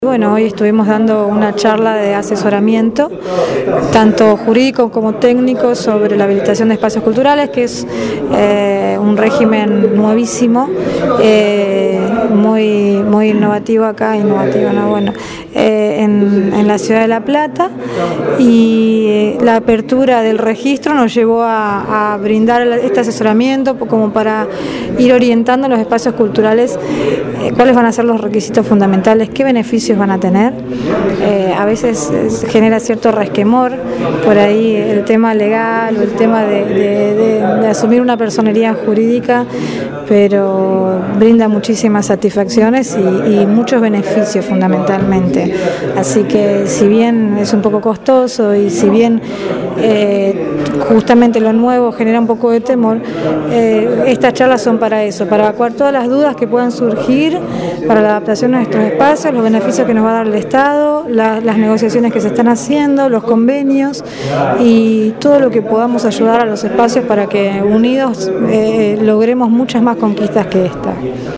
Bueno, hoy estuvimos dando una charla de asesoramiento, tanto jurídico como técnico, sobre la habilitación de espacios culturales, que es un régimen nuevísimo, muy innovativo acá, en la ciudad de La Plata, y la apertura del registro nos llevó a brindar este asesoramiento como para ir orientando los espacios culturales, cuáles van a ser los requisitos fundamentales, qué beneficios van a tener. A veces genera cierto resquemor por ahí el tema legal o el tema de asumir una personería jurídica, pero brinda muchísimas satisfacciones y muchos beneficios fundamentalmente. Así que si bien es un poco costoso y si bien justamente lo nuevo genera un poco de temor, estas charlas son para eso, para evacuar todas las dudas que puedan surgir para la adaptación a nuestros espacios, los beneficios que nos va a dar el Estado, las negociaciones que se están haciendo, los convenios y todo lo que podamos ayudar a los espacios para que unidos logremos muchas más conquistas que esta.